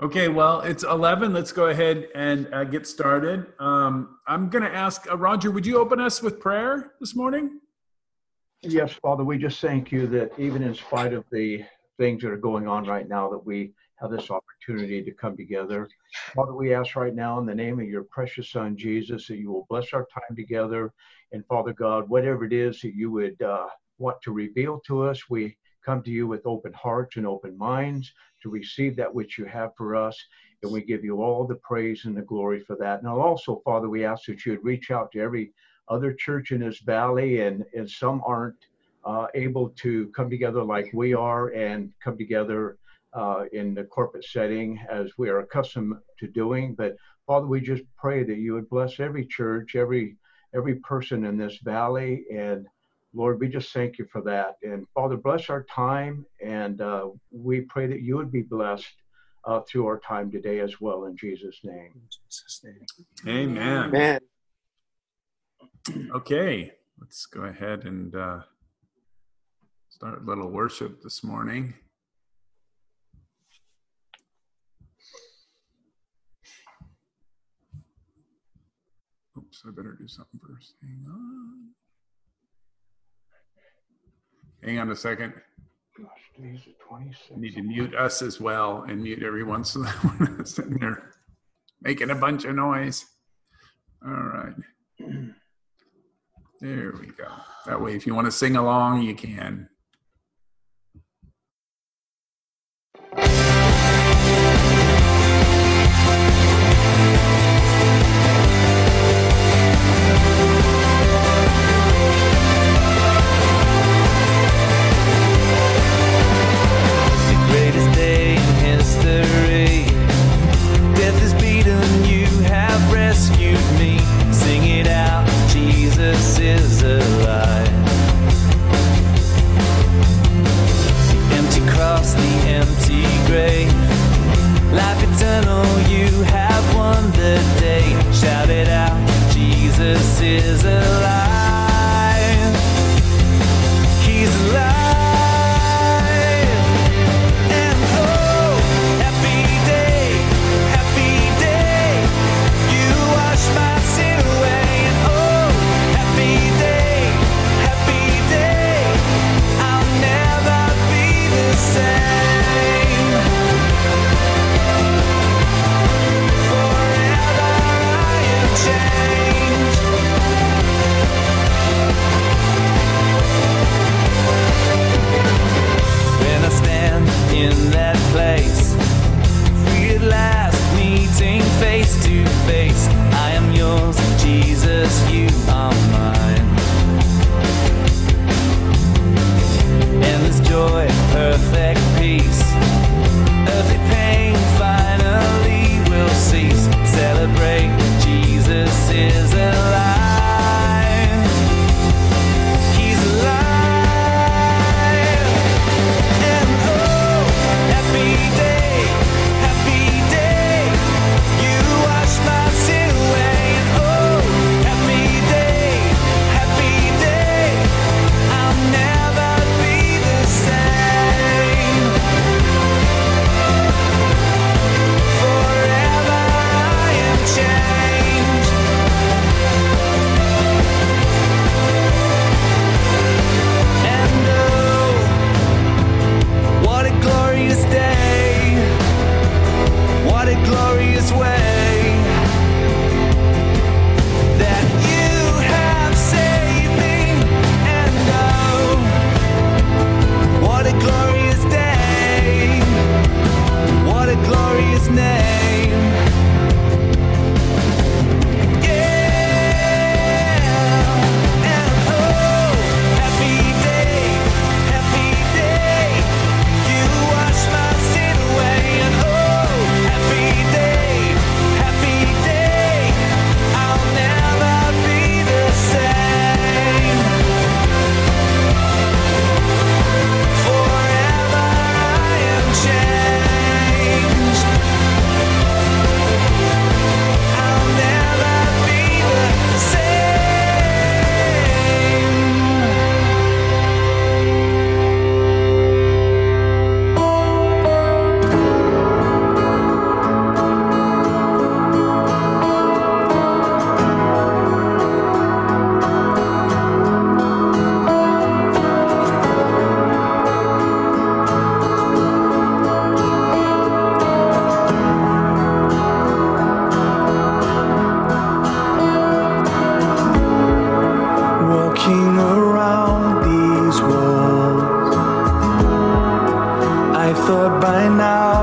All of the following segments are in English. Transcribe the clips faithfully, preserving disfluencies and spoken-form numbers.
Okay, well, it's eleven. Let's go ahead and uh, get started. Um, I'm going to ask, uh, Roger, would you open us with prayer this morning? Yes, Father, we just thank you that even in spite of the things that are going on right now, that we have this opportunity to come together. Father, we ask right now in the name of your precious Son, Jesus, that you will bless our time together. And Father God, whatever it is that you would uh, want to reveal to us, we come to you with open hearts and open minds to receive that which you have for us. And we give you all the praise and the glory for that. Now also, Father, we ask that you would reach out to every other church in this valley, and, and some aren't uh, able to come together like we are and come together uh, in the corporate setting as we are accustomed to doing. But Father, we just pray that you would bless every church, every every person in this valley. And Lord, we just thank you for that. And Father, bless our time. And uh, we pray that you would be blessed uh, through our time today as well, in Jesus' name. In Jesus' name. Amen. Amen. Okay, let's go ahead and uh, start a little worship this morning. Oops, I better do something first. Hang on. Hang on a second. Gosh, today's the twenty-sixth. Need to mute us as well and mute everyone so that we're not sitting there making a bunch of noise. All right. There we go. That way, if you want to sing along, you can. Jesus is alive. The empty cross, the empty grave.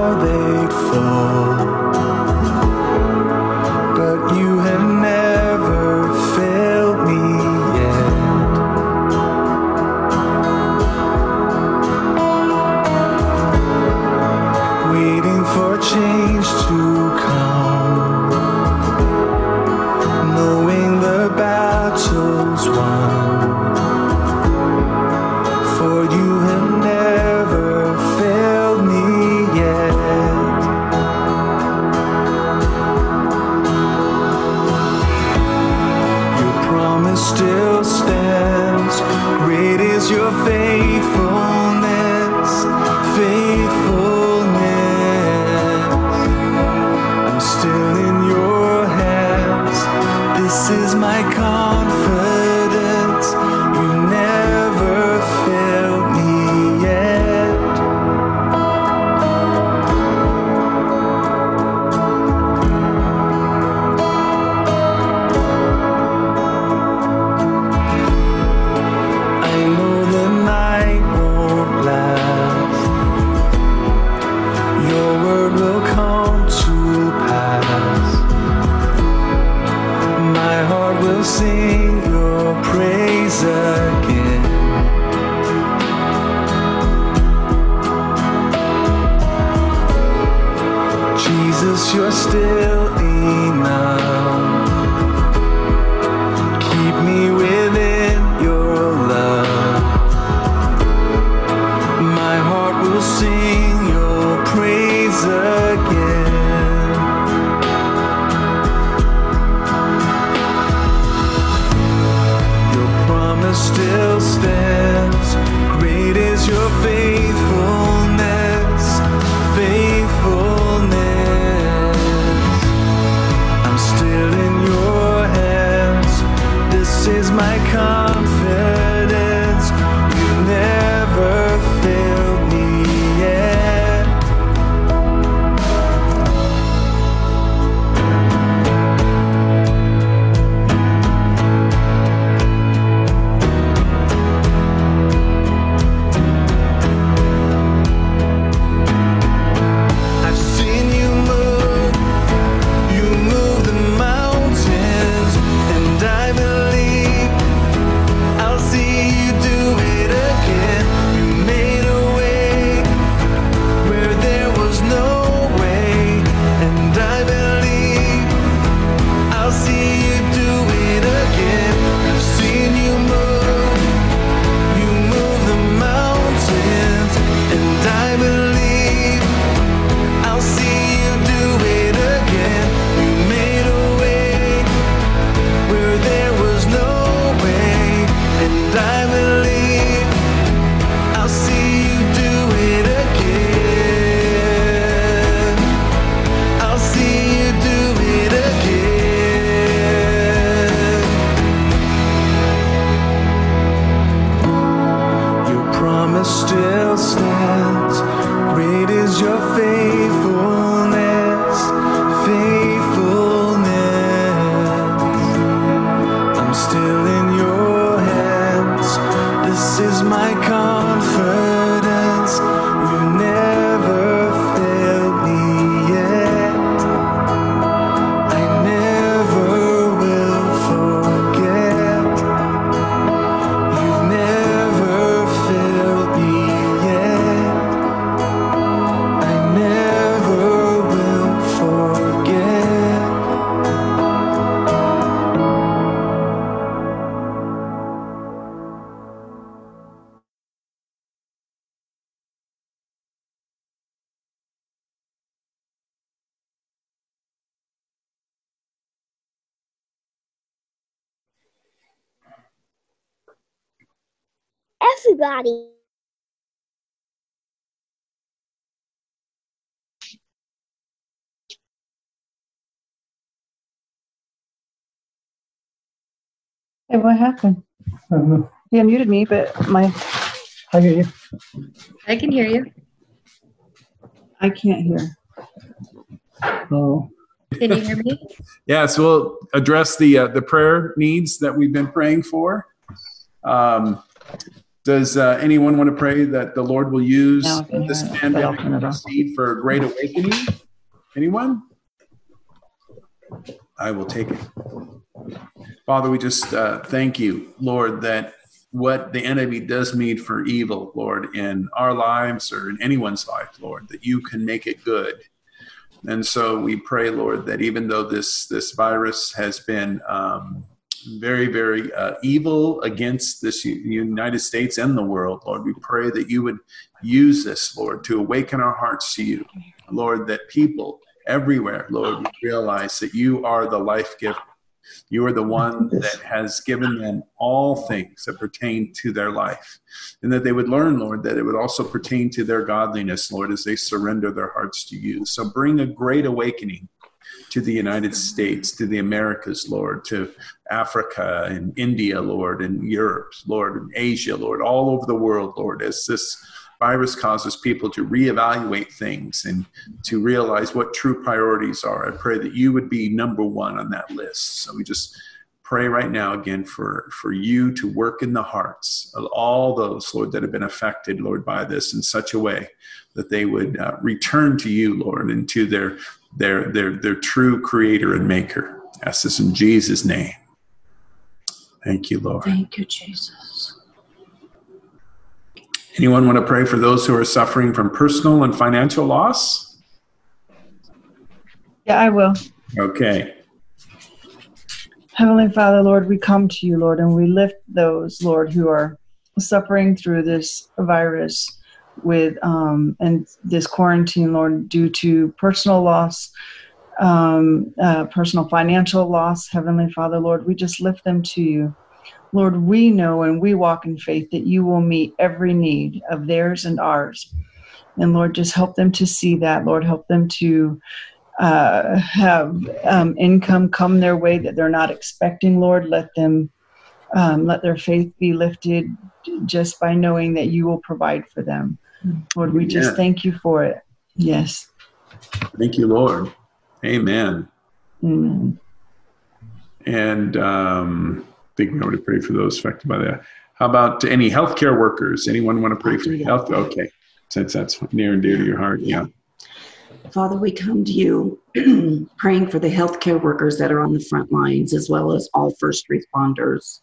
how they'd fall, but you have never failed me yet. Waiting for change to come, knowing the battle's won, for you have never failed me yet. Your promise still stands, great is your faithfulness, faithfulness. I'm still in your hands, this is my confidence, you never failed me yet. I know the night won't last, your word will come to pass. My heart will sing your praise again. Jesus, you're still enough. Keep me within your love. My heart will sing your praise again. Your promise still stands, great is your faithfulness, faithfulness. I'm still in your hands, this is my confidence, you never failed me yet. I've seen you move, you move the mountains, and I believe I'll see you do it again. You made a way where there was no way, and I believe I'll see you do it again. I've seen you move, you move the mountains, and I believe I'll see you do it again. You made a way where there was no way, and I believe I'll see you do it again. I'll see you do it again. Your promise still stands, great is your faithfulness, faithfulness. I'm still in your hands, this is my confidence, you never failed me yet. I never will forget, you've never failed me yet. I never will forget. Everybody. Hey, what happened? I don't know. You unmuted me, but my I hear you. I can hear you. I can't hear. Oh, Can you hear me? Yeah, so we'll address the uh, the prayer needs that we've been praying for. Um, Does uh, anyone want to pray that the Lord will use Now I can this hear it. pandemic Open it up. as a seed for a great awakening? Anyone? I will take it. Father, we just uh, thank you, Lord, that what the enemy does mean for evil, Lord, in our lives or in anyone's life, Lord, that you can make it good. And so we pray, Lord, that even though this this virus has been um, very, very uh, evil against this U- United States and the world, Lord, we pray that you would use this, Lord, to awaken our hearts to you, Lord, that people everywhere, Lord, would realize that you are the life giver. You are the one that has given them all things that pertain to their life, and that they would learn, Lord, that it would also pertain to their godliness, Lord, as they surrender their hearts to you. So bring a great awakening to the United States, to the Americas, Lord, to Africa and India, Lord, and Europe, Lord, and Asia, Lord, all over the world, Lord, as this virus causes people to reevaluate things and to realize what true priorities are. I pray that you would be number one on that list. So we just pray right now again for, for you to work in the hearts of all those, Lord, that have been affected, Lord, by this in such a way that they would uh, return to you, Lord, and to their, their, their, their true creator and maker. I ask this in Jesus' name. Thank you, Lord. Thank you, Jesus. Anyone want to pray for those who are suffering from personal and financial loss? Yeah, I will. Okay. Heavenly Father, Lord, we come to you, Lord, and we lift those, Lord, who are suffering through this virus with um, and this quarantine, Lord, due to personal loss, um, uh, personal financial loss. Heavenly Father, Lord, we just lift them to you. Lord, we know and we walk in faith that you will meet every need of theirs and ours. And Lord, just help them to see that. Lord, help them to uh, have um, income come their way that they're not expecting. Lord, let them, um, let their faith be lifted just by knowing that you will provide for them. Lord, we just Amen. thank you for it. Yes. Thank you, Lord. Amen. Amen. And um, I think we already prayed for those affected by that. How about any healthcare workers? Anyone want to pray I'll for do that. health? Okay. Since that's near and dear to your heart. Yeah. Father, we come to you praying for the healthcare workers that are on the front lines, as well as all first responders.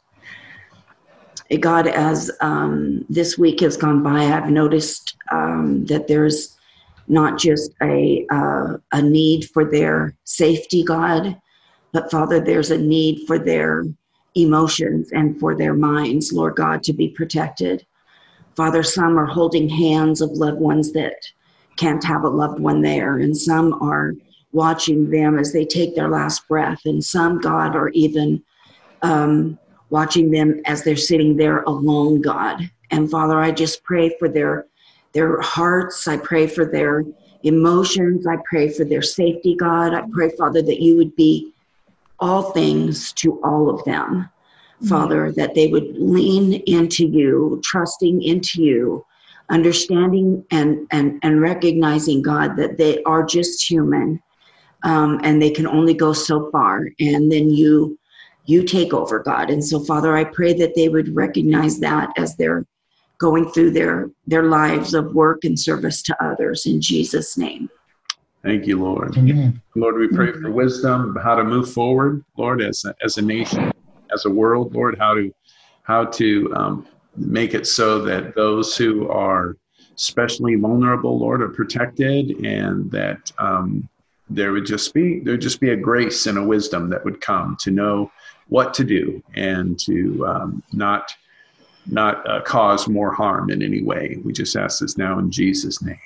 Eh, God, as um, this week has gone by, I've noticed um, that there's not just a, uh, a need for their safety, God, but Father, there's a need for their emotions and for their minds, Lord God, to be protected. Father, some are holding hands of loved ones that can't have a loved one there, and some are watching them as they take their last breath, and some, God, are even um, watching them as they're sitting there alone, God. And Father, I just pray for their their hearts. I pray for their emotions. I pray for their safety, God. I pray, Father, that you would be all things to all of them, Father, that they would lean into you, trusting into you, understanding and, and, and recognizing, God, that they are just human, um, and they can only go so far. And then you, you take over, God. And so, Father, I pray that they would recognize that as they're going through their, their lives of work and service to others, in Jesus' name. Thank you, Lord. Amen. Lord, we pray for wisdom of how to move forward, Lord, as a, as a nation, as a world, Lord, how to how to um, make it so that those who are especially vulnerable, Lord, are protected, and that um, there would just be there would just be a grace and a wisdom that would come to know what to do and to um, not not uh, cause more harm in any way. We just ask this now in Jesus' name.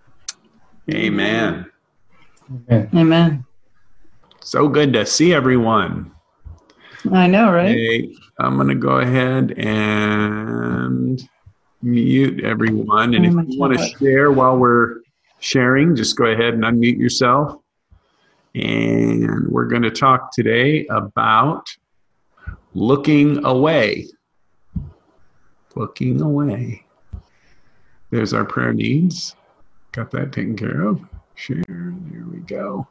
Amen. Amen. Amen. So good to see everyone. I know, right? Hey, I'm going to go ahead and mute everyone. And Oh, if my you want to tablet. share while we're sharing, just go ahead and unmute yourself. And we're going to talk today about looking away. Looking away. There's our prayer needs. Got that taken care of. Share. There we go.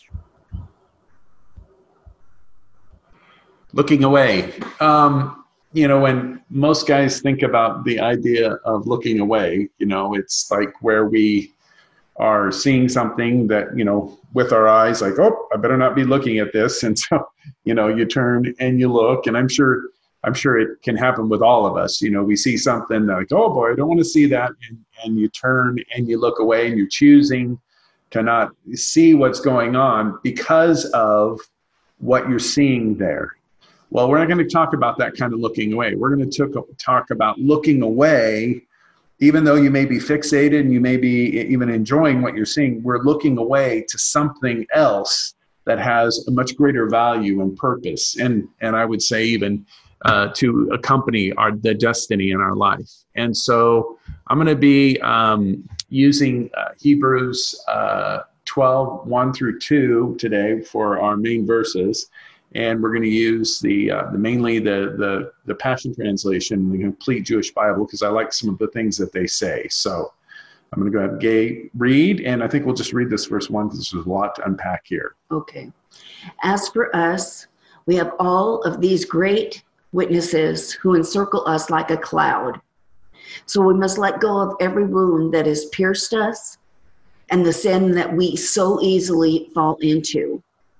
Looking away. Um, you know, when most guys think about the idea of looking away, you know, it's like where we are seeing something that, you know, with our eyes, like, oh, I better not be looking at this. And so, you know, you turn and you look, and I'm sure, I'm sure it can happen with all of us. You know, we see something like, oh boy, I don't want to see that. And, and you turn and you look away, and you're choosing to not see what's going on because of what you're seeing there. Well, we're not going to talk about that kind of looking away. We're going to talk about looking away, even though you may be fixated and you may be even enjoying what you're seeing. We're looking away to something else that has a much greater value and purpose, and and I would say even uh, to accompany our the destiny in our life. And so I'm going to be um, using uh, Hebrews uh, twelve, one through two today for our main verses. And we're going to use the, uh, the mainly the, the the Passion Translation, the Complete Jewish Bible, because I like some of the things that they say. So I'm going to go ahead and Gay read, and I think we'll just read this verse one because there's a lot to unpack here. Okay. As for us, we have all of these great witnesses who encircle us like a cloud. So we must let go of every wound that has pierced us and the sin that we so easily fall into.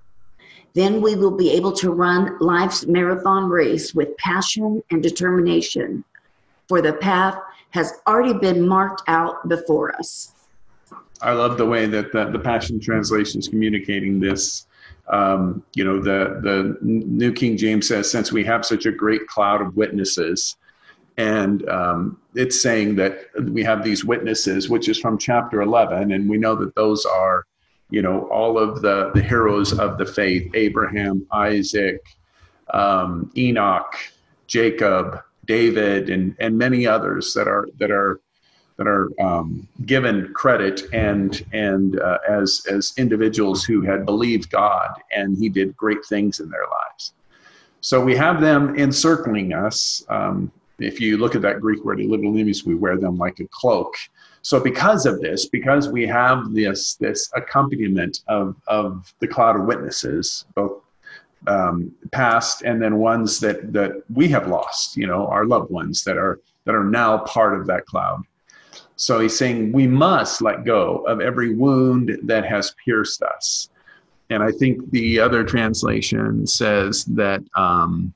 Then we will be able to run life's marathon race with passion and determination, for the path has already been marked out before us. I love the way that the, the Passion Translation is communicating this. Um, you know, the, the New King James says, since we have such a great cloud of witnesses, and um, it's saying that we have these witnesses, which is from chapter eleven, and we know that those are, you know, all of the, the heroes of the faith, Abraham, Isaac, um, Enoch, Jacob, David, and, and many others that are that are that are um, given credit and and uh, as as individuals who had believed God, and He did great things in their lives. So we have them encircling us. Um, if you look at that Greek word, literally, we wear them like a cloak. So because of this, because we have this this accompaniment of, of the cloud of witnesses, both um, past and then ones that, that we have lost, you know, our loved ones that are that are now part of that cloud. So he's saying we must let go of every wound that has pierced us. And I think the other translation says that, um,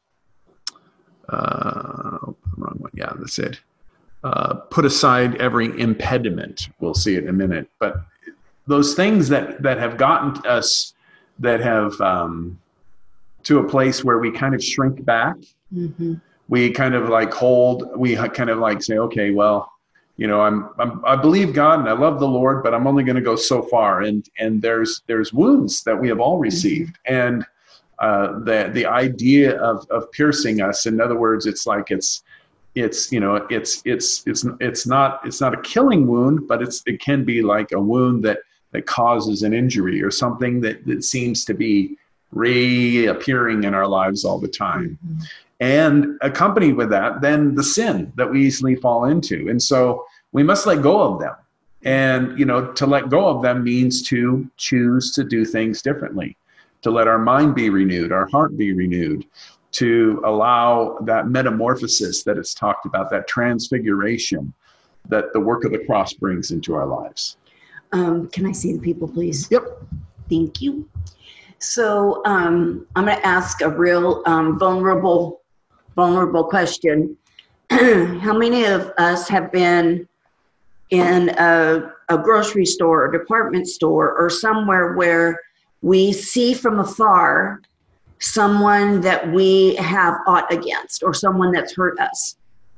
uh, wrong one, yeah, that's it. Uh, put aside every impediment. We'll see it in a minute. But those things that, that have gotten us, that have um, to a place where we kind of shrink back, mm-hmm. we kind of like hold, we kind of like say, okay, well, you know, I'm, I'm I believe God and I love the Lord, but I'm only going to go so far. And and there's there's wounds that we have all received, mm-hmm. and uh, the the idea of of piercing us. In other words, it's like it's. It's, you know, it's, it's, it's, it's not, it's not a killing wound, but it's, it can be like a wound that, that causes an injury or something that, that seems to be reappearing in our lives all the time. Mm-hmm. And accompanied with that, then the sin that we easily fall into. And so we must let go of them. And, you know, to let go of them means to choose to do things differently, to let our mind be renewed, our heart be renewed, to allow that metamorphosis that it's talked about, that transfiguration that the work of the cross brings into our lives. Um, can I see the people, please? Yep. Thank you. So um, I'm going to ask a real um, vulnerable, vulnerable question. How many of us have been in a, a grocery store or department store or somewhere where we see from afar someone that we have aught against or someone that's hurt us?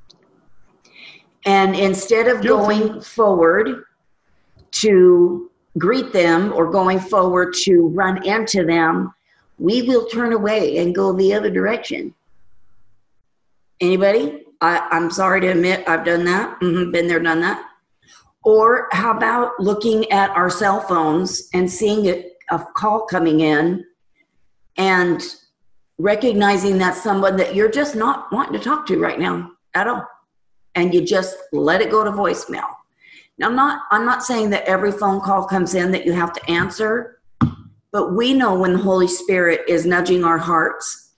And instead of going forward to greet them or going forward to run into them, we will turn away and go the other direction. Anybody? I, I'm sorry to admit I've done that. Mm-hmm, been there, done that. Or how about looking at our cell phones and seeing a, a call coming in and recognizing that's someone that you're just not wanting to talk to right now at all. And you just let it go to voicemail. Now, I'm not, I'm not saying that every phone call comes in that you have to answer, but we know when the Holy Spirit is nudging our hearts,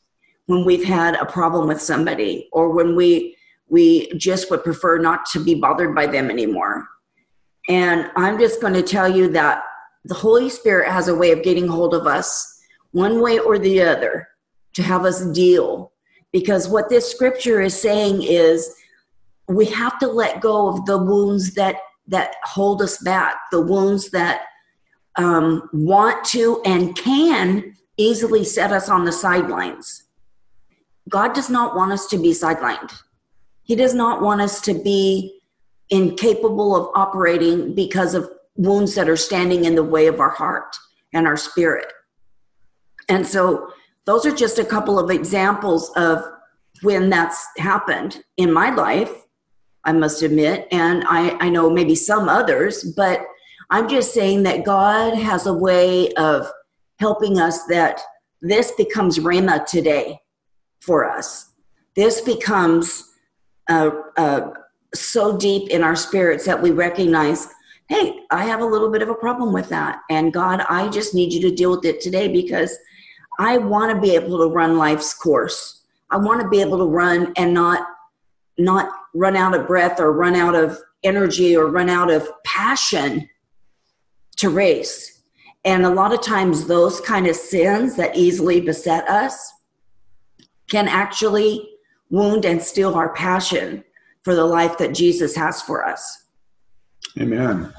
when we've had a problem with somebody, or when we we just would prefer not to be bothered by them anymore. And I'm just going to tell you that the Holy Spirit has a way of getting hold of us one way or the other to have us deal. Because what this scripture is saying is we have to let go of the wounds that, that hold us back, the wounds that um, want to and can easily set us on the sidelines. God does not want us to be sidelined. He does not want us to be incapable of operating because of wounds that are standing in the way of our heart and our spirit. And so those are just a couple of examples of when that's happened in my life, I must admit, and I, I know maybe some others, but I'm just saying that God has a way of helping us that this becomes Rhema today for us. This becomes uh, uh, so deep in our spirits that we recognize, hey, I have a little bit of a problem with that. And God, I just need you to deal with it today because I want to be able to run life's course. I want to be able to run and not, not run out of breath or run out of energy or run out of passion to race. And a lot of times those kind of sins that easily beset us can actually wound and steal our passion for the life that Jesus has for us. Amen.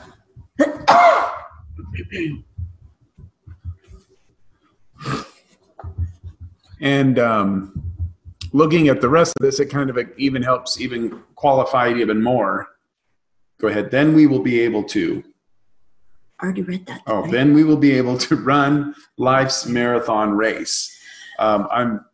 And um, looking at the rest of this, it kind of even helps even qualify it even more. Go ahead. Then we will be able to. I already read that. Oh, right? then we will be able to run life's marathon race. Um, I'm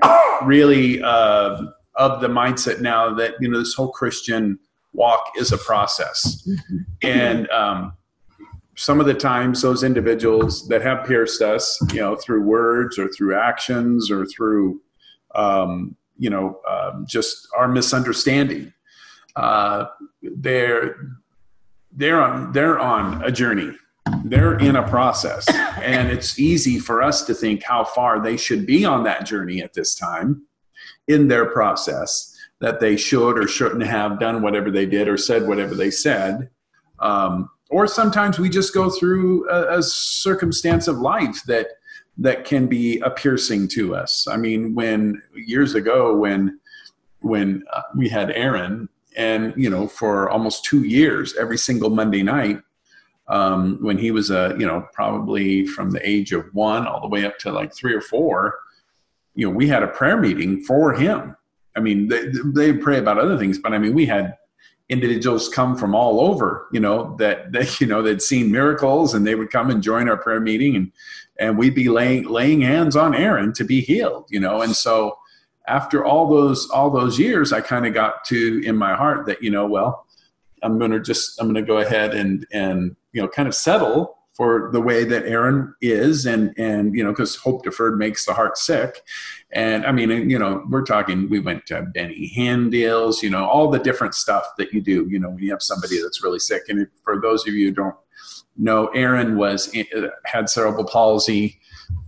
really uh, of the mindset now that, you know, this whole Christian walk is a process. Mm-hmm. And um, some of the times those individuals that have pierced us, you know, through words or through actions or through, um, you know, um, just our misunderstanding, uh, they're, they're on, they're on a journey. They're in a process, and it's easy for us to think how far they should be on that journey at this time in their process, that they should or shouldn't have done whatever they did or said whatever they said. Um, or sometimes we just go through a, a circumstance of life that that can be a piercing to us. I mean, when years ago, when when uh, we had Aaron, and, you know, for almost two years, every single Monday night, um, when he was, uh, you know, probably from the age of one all the way up to like three or four, you know, we had a prayer meeting for him. I mean, they, they pray about other things, but I mean, we had individuals come from all over, you know, that, that, you know, they'd seen miracles, and they would come and join our prayer meeting, and, and we'd be laying, laying hands on Aaron to be healed, you know? And so after all those, all those years, I kind of got to in my heart that, you know, well, I'm going to just, I'm going to go ahead and, and, you know, kind of settle for the way that Aaron is. And, and, you know, because hope deferred makes the heart sick. And I mean, you know, we're talking, we went to Benny Hinn deals, you know, all the different stuff that you do, you know, when you have somebody that's really sick. And for those of you who don't know, Aaron was, had cerebral palsy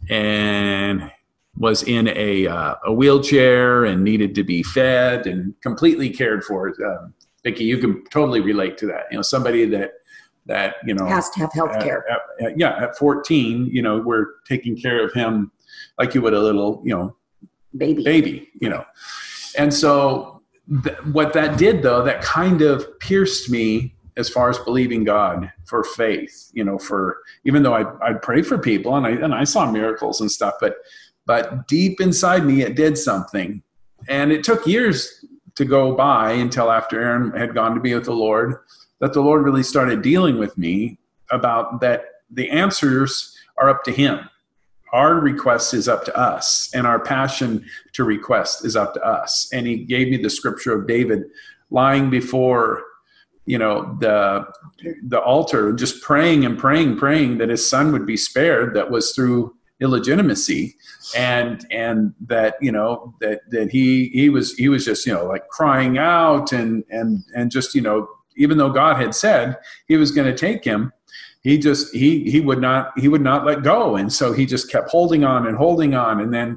and was in a, uh, a wheelchair and needed to be fed and completely cared for. Um, Vicki, you can totally relate to that. You know, somebody that, that, you know, has to have health care. At, at, yeah. At fourteen, you know, we're taking care of him like you would a little, you know, baby, baby, you know. And so th- what that did, though, that kind of pierced me as far as believing God for faith, you know, for, even though I, I'd pray for people and I, and I saw miracles and stuff, but, but deep inside me, it did something. And it took years to go by until after Aaron had gone to be with the Lord, that the Lord really started dealing with me about that the answers are up to him. Our request is up to us, and our passion to request is up to us. And he gave me the scripture of David lying before, you know, the the altar, just praying and praying, praying that his son would be spared, that was through illegitimacy, and and that, you know, that that he he was he was just, you know, like crying out, and and and just, you know, even though God had said he was going to take him, he just he he would not he would not let go. And so he just kept holding on and holding on. And then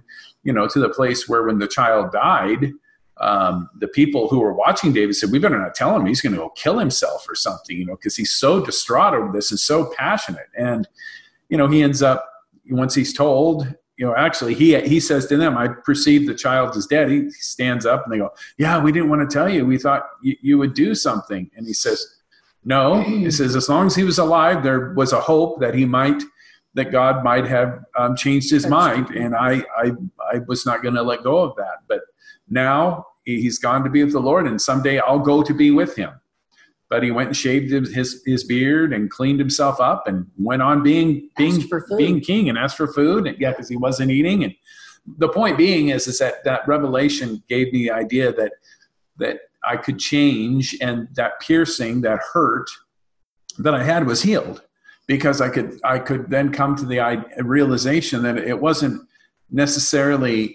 you know, to the place where when the child died, um, the people who were watching David said, we better not tell him he's going to go kill himself or something, you know, because he's so distraught over this and so passionate. And, you know, he ends up, once he's told, you know, actually he he says to them, I perceive the child is dead. He stands up and they go, yeah, we didn't want to tell you. We thought you, you would do something. And he says, no, he says, as long as he was alive, there was a hope that he might, that God might have um, changed his mind. And I, I, I was not going to let go of that. But now he's gone to be with the Lord, and someday I'll go to be with him. But he went and shaved his, his beard and cleaned himself up and went on being, being, being king and asked for food. And, yeah, because he wasn't eating. And the point being is, is that that revelation gave me the idea that, that I could change, and that piercing, that hurt that I had was healed, because I could, I could then come to the realization that it wasn't necessarily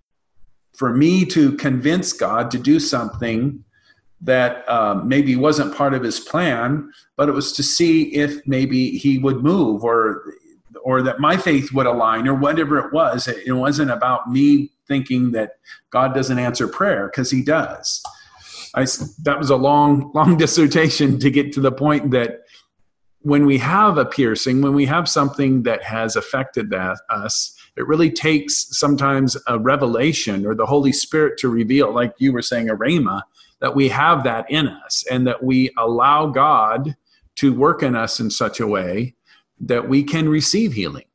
for me to convince God to do something that um, maybe wasn't part of his plan, but it was to see if maybe he would move, or or that my faith would align, or whatever it was. It, it wasn't about me thinking that God doesn't answer prayer, because he does. I, that was a long, long dissertation to get to the point that when we have a piercing, when we have something that has affected that us, it really takes sometimes a revelation or the Holy Spirit to reveal, like you were saying, a rhema, that we have that in us, and that we allow God to work in us in such a way that we can receive healing.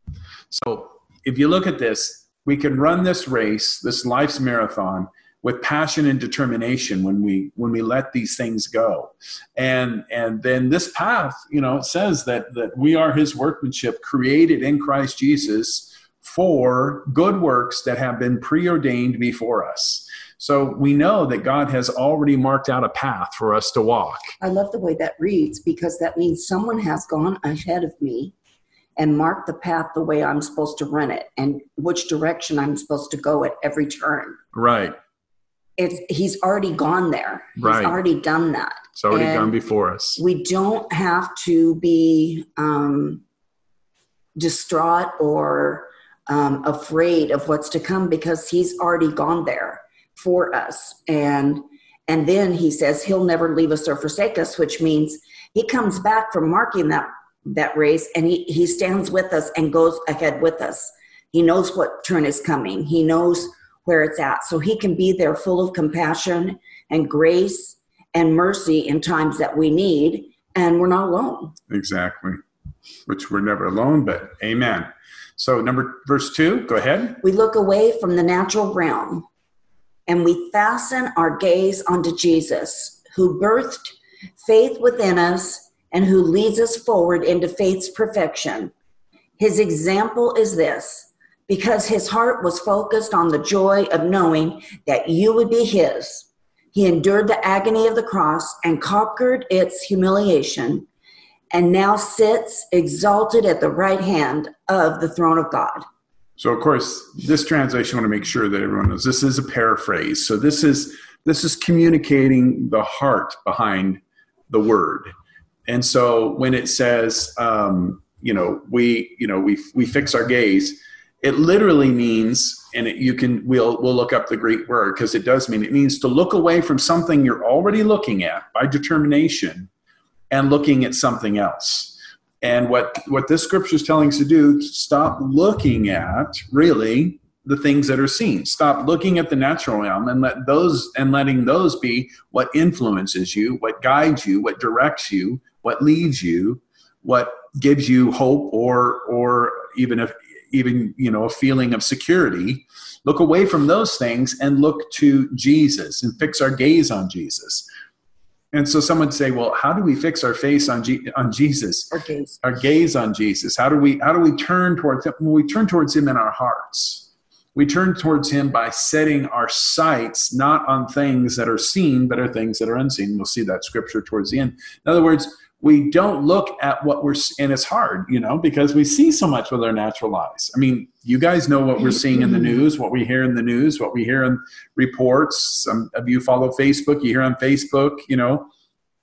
So if you look at this, we can run this race, this life's marathon, with passion and determination when we when we let these things go. And and then this path, you know, it says that that we are his workmanship, created in Christ Jesus for good works that have been preordained before us. So we know that God has already marked out a path for us to walk. I love the way that reads, because that means someone has gone ahead of me and marked the path the way I'm supposed to run it, and which direction I'm supposed to go at every turn. Right. It's, he's already gone there. He's right. already done that. It's already and gone before us. We don't have to be um, distraught or um, afraid of what's to come, because he's already gone there for us. And and then he says he'll never leave us or forsake us, which means he comes back from marking that that race, and he, he stands with us and goes ahead with us. He knows what turn is coming. He knows where it's at. So he can be there full of compassion and grace and mercy in times that we need, and we're not alone. Exactly. Which we're never alone, but amen. So number verse two, go ahead. We look away from the natural realm and we fasten our gaze onto Jesus, who birthed faith within us and who leads us forward into faith's perfection. His example is this: because his heart was focused on the joy of knowing that you would be his, he endured the agony of the cross and conquered its humiliation, and now sits exalted at the right hand of the throne of God. So, of course, this translation, I want to make sure that everyone knows this is a paraphrase. So this is this is communicating the heart behind the word. And so when it says, um, you know, we, you know, we we fix our gaze, it literally means, and it, you can, we'll we'll look up the Greek word, because it does mean, it means to look away from something you're already looking at by determination and looking at something else. And what, what this scripture is telling us to do, stop looking at really the things that are seen. Stop looking at the natural realm and let those, and letting those be what influences you, what guides you, what directs you, what leads you, what gives you hope, or or even if even, you know, a feeling of security. Look away from those things and look to Jesus and fix our gaze on Jesus. And so someone would say, well, how do we fix our face on G- on Jesus? Our gaze. Our gaze on Jesus. How do we how do we turn towards him? Well, we turn towards him in our hearts. We turn towards him by setting our sights not on things that are seen, but are things that are unseen. We'll see that scripture towards the end. In other words, we don't look at what we're, and it's hard, you know, because we see so much with our natural eyes. I mean, you guys know what we're seeing in the news, what we hear in the news, what we hear in reports. Some of you follow Facebook, you hear on Facebook, you know,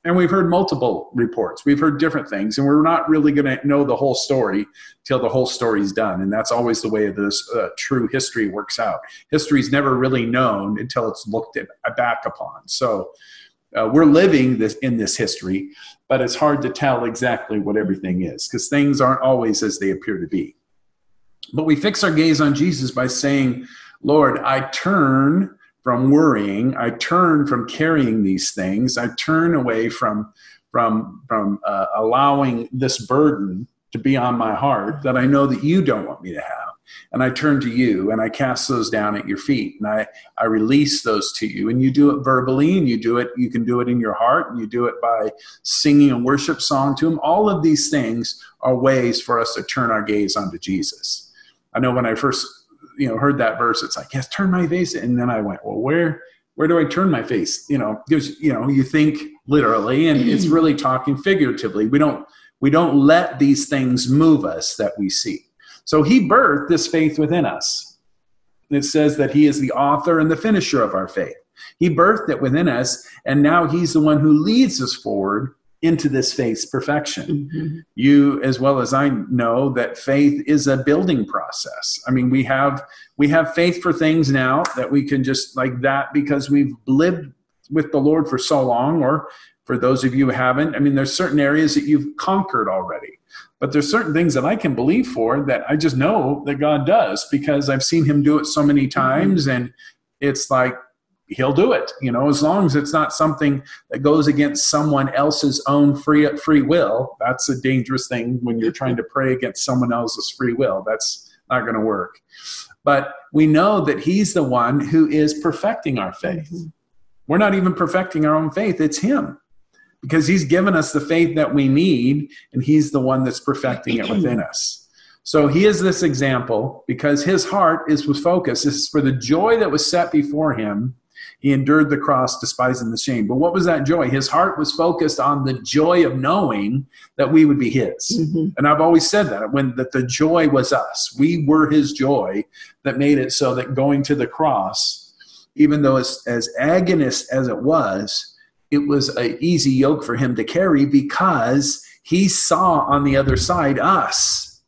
And we've heard multiple reports. We've heard different things, and we're not really going to know the whole story till the whole story's done. And that's always the way this uh, true history works out. History is never really known until it's looked at back upon. So uh, we're living this in this history, but it's hard to tell exactly what everything is because things aren't always as they appear to be. But we fix our gaze on Jesus by saying, Lord, I turn from worrying, I turn from carrying these things, I turn away from from from uh, allowing this burden to be on my heart that I know that you don't want me to have. And I turn to you and I cast those down at your feet and I, I release those to you. And you do it verbally and you do it, you can do it in your heart and you do it by singing a worship song to him. All of these things are ways for us to turn our gaze onto Jesus. I know when I first you know, heard that verse, it's like, yes, turn my face. And then I went, well, where, where do I turn my face? You know, because, you know, you think literally, and it's really talking figuratively. We don't, we don't let these things move us that we see. So he birthed this faith within us. It says that he is the author and the finisher of our faith. He birthed it within us. And now he's the one who leads us forward into this faith's perfection. Mm-hmm. You, as well as I know, that faith is a building process. I mean, we have we have faith for things now that we can just like that because we've lived with the Lord for so long, or for those of you who haven't, I mean, there's certain areas that you've conquered already. But there's certain things that I can believe for that I just know that God does because I've seen him do it so many times. Mm-hmm. And it's like, he'll do it, you know, as long as it's not something that goes against someone else's own free free will. That's a dangerous thing when you're trying to pray against someone else's free will. That's not going to work. But we know that he's the one who is perfecting our faith. Mm-hmm. We're not even perfecting our own faith. It's him because he's given us the faith that we need, and he's the one that's perfecting it within us. So he is this example because his heart is with focus. This is for the joy that was set before him. He endured the cross, despising the shame. But what was that joy? His heart was focused on the joy of knowing that we would be his. Mm-hmm. And I've always said that, when that the joy was us. We were his joy that made it so that going to the cross, even though as, as agonist as it was, it was an easy yoke for him to carry because he saw on the other side us.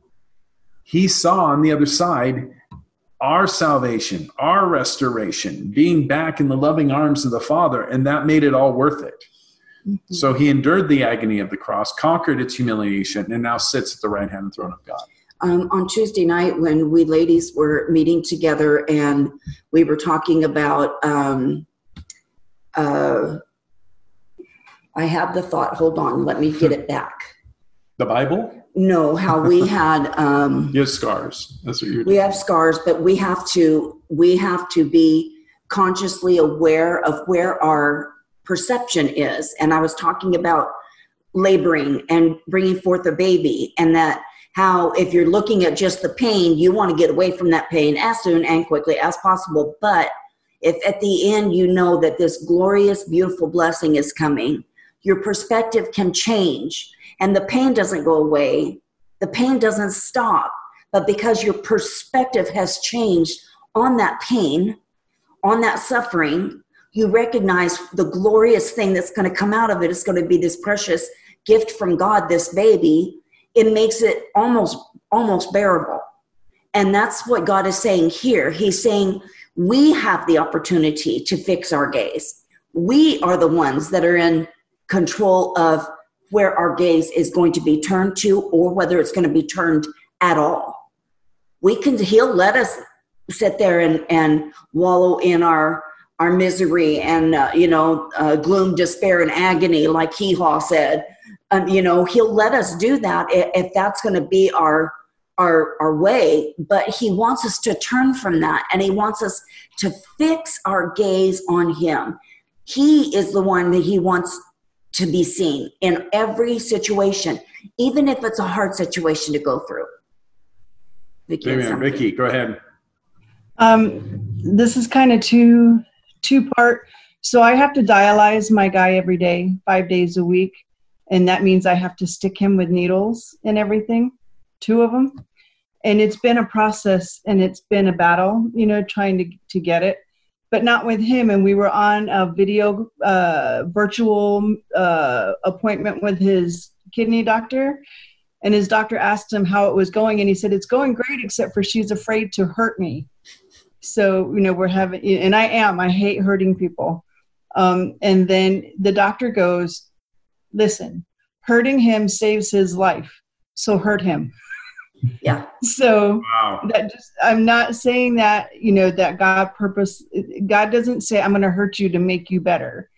He saw on the other side our salvation, our restoration, being back in the loving arms of the Father, and that made it all worth it. Mm-hmm. So he endured the agony of the cross, conquered its humiliation, and now sits at the right hand throne of God. Um, on Tuesday night, when we ladies were meeting together and we were talking about, um, uh, I have the thought, hold on, let me get it back. The Bible? No, how we had um you have scars. That's what you're doing. We have scars, but we have to we have to be consciously aware of where our perception is. And I was talking about laboring and bringing forth a baby, and that how if you're looking at just the pain, you want to get away from that pain as soon and quickly as possible. But if at the end you know that this glorious, beautiful blessing is coming, your perspective can change. And the pain doesn't go away. The pain doesn't stop. But because your perspective has changed on that pain, on that suffering, you recognize the glorious thing that's going to come out of it is going to be this precious gift from God, this baby. It makes it almost, almost bearable. And that's what God is saying here. He's saying we have the opportunity to fix our gaze. We are the ones that are in control of where our gaze is going to be turned to, or whether it's going to be turned at all. We can, he'll let us sit there and, and wallow in our, our misery and, uh, you know, uh, gloom, despair, and agony, like Hee-Haw said. Um, you know, he'll let us do that if, if that's going to be our, our, our way. But he wants us to turn from that, and he wants us to fix our gaze on him. He is the one that he wants to be seen in every situation, even if it's a hard situation to go through. Vicky, Amen. Vicky, go ahead. Um, this is kind of two, two part. So I have to dialyze my guy every day, five days a week. And that means I have to stick him with needles and everything, two of them. And it's been a process, and it's been a battle, you know, trying to, to get it. but not with him. And we were on a video uh, virtual uh, appointment with his kidney doctor. And his doctor asked him how it was going. And he said, it's going great, except for she's afraid to hurt me. So, you know, we're having, and I am, I hate hurting people. Um, and then the doctor goes, listen, hurting him saves his life. So hurt him. Yeah. So Wow. that just, I'm not saying that, you know, that God purpose, God doesn't say, I'm going to hurt you to make you better,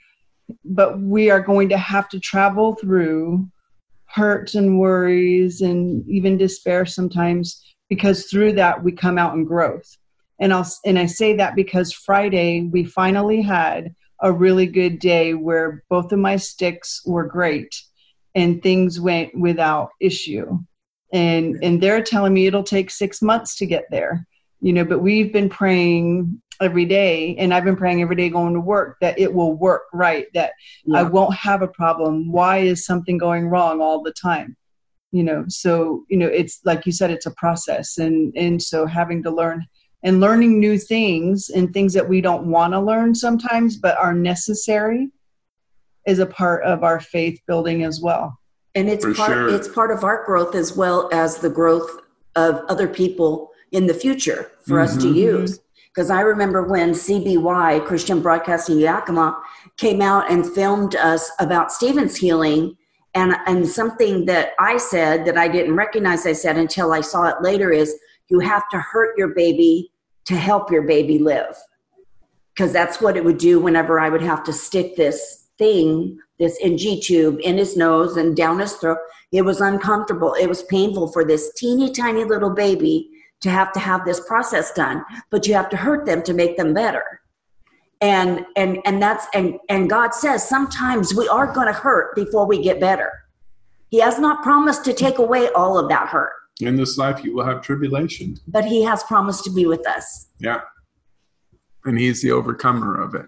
but we are going to have to travel through hurts and worries and even despair sometimes, because through that we come out in growth. And I'll, and I say that because Friday we finally had a really good day where both of my sticks were great and things went without issue. And, and they're telling me it'll take six months to get there, you know, but we've been praying every day, and I've been praying every day going to work that it will work right, that Yeah. I won't have a problem. Why is something going wrong all the time? You know, so, you know, it's like you said, it's a process. And, and so having to learn and learning new things and things that we don't want to learn sometimes, but are necessary, is a part of our faith building as well. And it's For part, sure. it's part of our growth as well as the growth of other people in the future for us to Mhm. use. Because I remember when C B Y, Christian Broadcasting Yakima, came out and filmed us about Stephen's healing. And, and something that I said that I didn't recognize I said until I saw it later is, you have to hurt your baby to help your baby live. Because that's what it would do whenever I would have to stick this thing, this N G tube in his nose and down his throat. It was uncomfortable. It was painful for this teeny tiny little baby to have to have this process done, but you have to hurt them to make them better. And, and, and that's, and, and God says sometimes we are going to hurt before we get better. He has not promised to take away all of that hurt, In this life, you will have tribulation. but he has promised to be with us. Yeah. And he's the overcomer of it.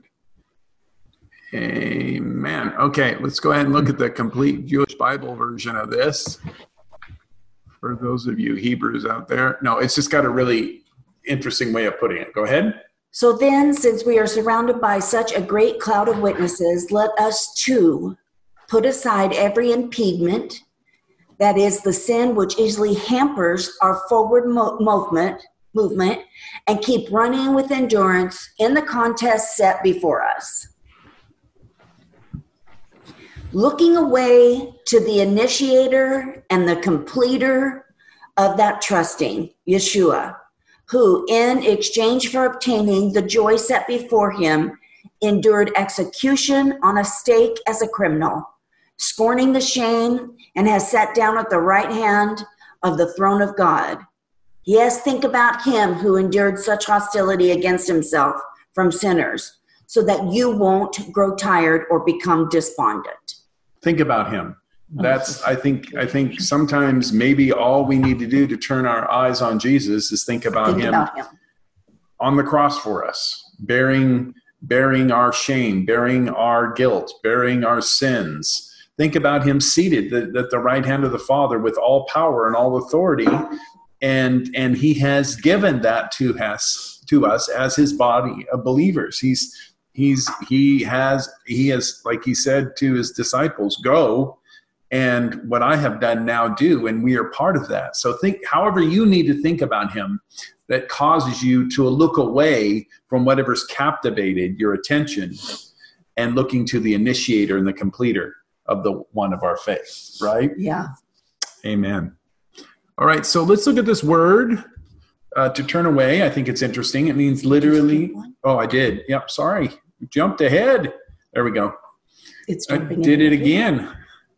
Amen. Okay, let's go ahead and look at the complete Jewish Bible version of this. For those of you Hebrews out there. No, it's just got a really interesting way of putting it. Go ahead. So then, since we are surrounded by such a great cloud of witnesses, let us too put aside every impediment, that is the sin which easily hampers our forward mo- movement, movement, and keep running with endurance in the contest set before us. Looking away to the initiator and the completer of that trusting, Yeshua, who in exchange for obtaining the joy set before him, endured execution on a stake as a criminal, scorning the shame, and has sat down at the right hand of the throne of God. Yes, think about him who endured such hostility against himself from sinners, so that you won't grow tired or become despondent. Think about him. That's, I think, I think sometimes maybe all we need to do to turn our eyes on Jesus is think about Think him about him. on the cross for us, bearing, bearing our shame, bearing our guilt, bearing our sins. Think about him seated at, at the right hand of the Father with all power and all authority. And, and he has given that to us, to us as his body of believers. He's, he's, he has, he has, like he said to his disciples, go, and what I have done now do, and we are part of that. So think, however you need to think about him, that causes you to look away from whatever's captivated your attention and looking to the initiator and the completer of the one of our faith, right? Yeah. Amen. All right, so let's look at this word, uh, to turn away. I think it's interesting. It means literally, oh, I did. Yep, sorry. Jumped ahead. There we go. It's I jumping did in. it again.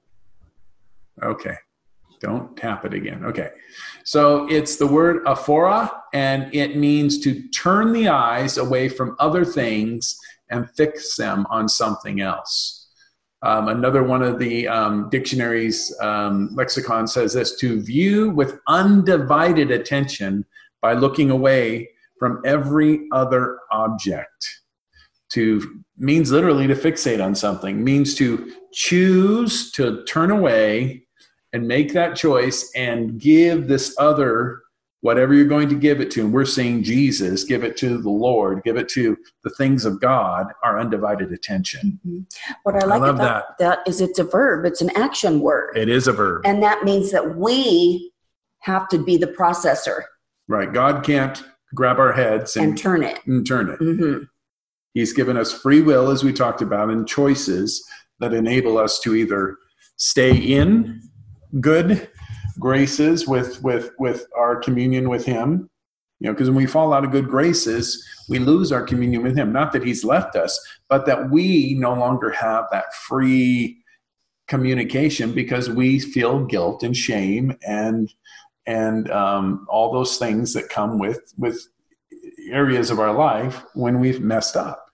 Okay. Don't tap it again. Okay. So it's the word aphora, and it means to turn the eyes away from other things and fix them on something else. Um, another one of the um, dictionary's um, lexicon says this: to view with undivided attention by looking away from every other object. To means literally to fixate on something, means to choose to turn away and make that choice and give this other whatever you're going to give it to, and we're saying Jesus, give it to the Lord, give it to the things of God, our undivided attention. Mm-hmm. What I like I love about that. that is it's a verb. It's an action word. It is a verb. And that means that we have to be the processor. Right. God can't grab our heads and, and turn it. And turn it. Mm-hmm. He's given us free will, as we talked about, and choices that enable us to either stay in good graces with with with our communion with him, you know, because when we fall out of good graces, we lose our communion with him. Not that he's left us, but that we no longer have that free communication because we feel guilt and shame and and um, all those things that come with with areas of our life when we've messed up.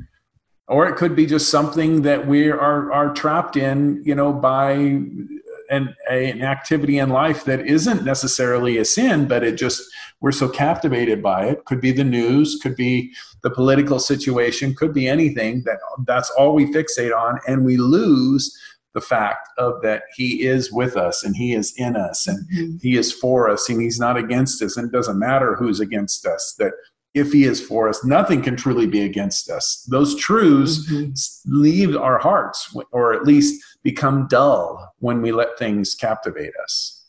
Or it could be just something that we are are trapped in, you know, by an, a, an activity in life that isn't necessarily a sin, but it just, we're so captivated by it. Could be the news, could be the political situation, could be anything that that's all we fixate on, and we lose the fact of that he is with us and he is in us and mm-hmm. he is for us and he's not against us, and it doesn't matter who's against us, that if he is for us, nothing can truly be against us. Those truths mm-hmm. leave our hearts, or at least become dull when we let things captivate us.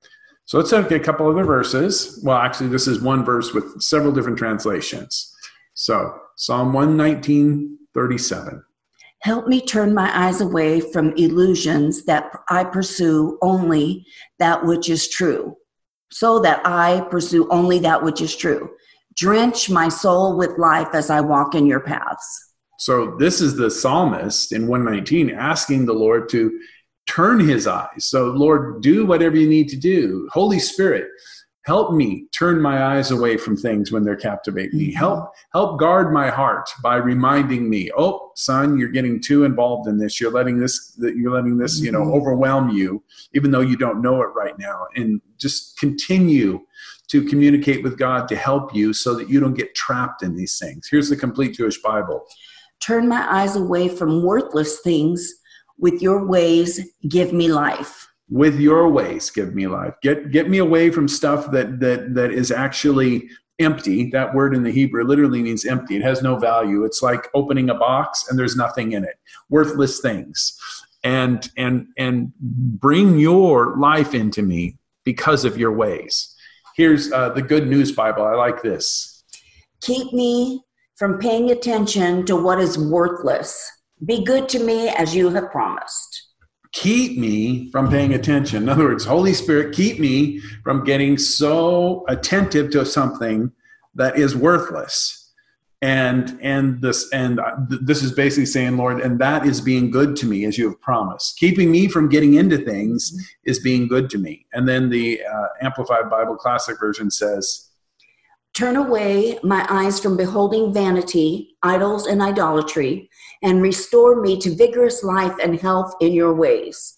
So let's look at a couple other verses. Well, actually, this is one verse with several different translations. So Psalm one nineteen, thirty-seven. Help me turn my eyes away from illusions, that I pursue only that which is true, so that I pursue only that which is true. Drench my soul with life as I walk in your paths. So this is the psalmist in one nineteen asking the Lord to turn his eyes. So Lord, do whatever you need to do. Holy Spirit, help me turn my eyes away from things when they're captivating me. Help, help guard my heart by reminding me, oh, son, you're getting too involved in this. You're letting this, you're letting this, you know, overwhelm you, even though you don't know it right now. And just continue to communicate with God to help you so that you don't get trapped in these things. Here's the Complete Jewish Bible. Turn my eyes away from worthless things. With your ways, give me life. With your ways, give me life. Get get me away from stuff that that that is actually empty. That word in the Hebrew literally means empty. It has no value. It's like opening a box and there's nothing in it. Worthless things. And and and bring your life into me because of your ways. Here's uh, the Good News Bible. I like this. Keep me from paying attention to what is worthless. Be good to me as you have promised. Keep me from paying attention. In other words, Holy Spirit, keep me from getting so attentive to something that is worthless. And and this and this is basically saying, Lord, and that is being good to me as you have promised. Keeping me from getting into things is being good to me. And then the uh, Amplified Bible Classic Version says, turn away my eyes from beholding vanity, idols, and idolatry, and restore me to vigorous life and health in your ways.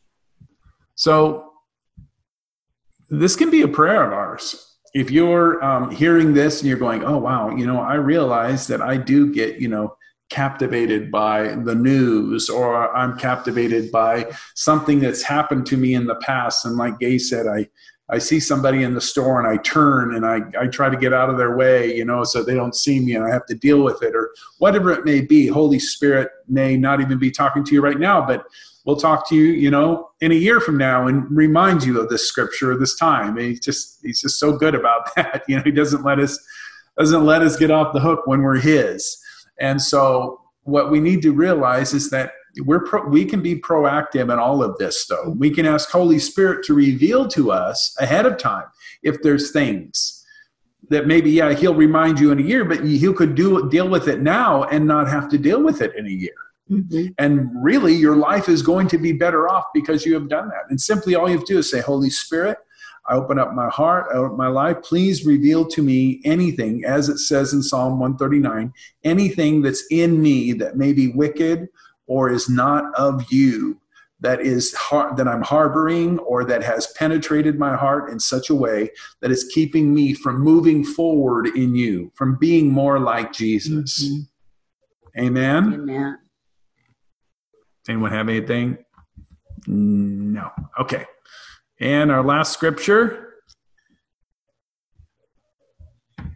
So this can be a prayer of ours. If you're um, hearing this and you're going, oh, wow, you know, I realize that I do get, you know, captivated by the news, or I'm captivated by something that's happened to me in the past. And like Gay said, I, I see somebody in the store and I turn and I, I try to get out of their way, you know, so they don't see me and I have to deal with it, or whatever it may be. Holy Spirit may not even be talking to you right now, but we'll talk to you, you know, in a year from now and remind you of this scripture this time. And he's just, he's just so good about that. You know, he doesn't let us, doesn't let us get off the hook when we're his. And so what we need to realize is that we're pro, we can be proactive in all of this, though. We can ask Holy Spirit to reveal to us ahead of time if there's things that maybe, yeah, he'll remind you in a year, but he could do deal with it now and not have to deal with it in a year. Mm-hmm. And really, your life is going to be better off because you have done that. And simply all you have to do is say, Holy Spirit, I open up my heart, I open my life. Please reveal to me anything, as it says in Psalm one thirty-nine, anything that's in me that may be wicked or is not of you, that is har- that I'm harboring, or that has penetrated my heart in such a way that is keeping me from moving forward in you, from being more like Jesus. Mm-hmm. Amen? Amen. Anyone have anything? No. Okay. And our last scripture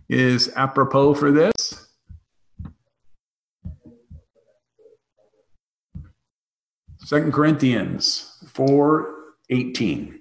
is apropos for this? Second Corinthians four eighteen.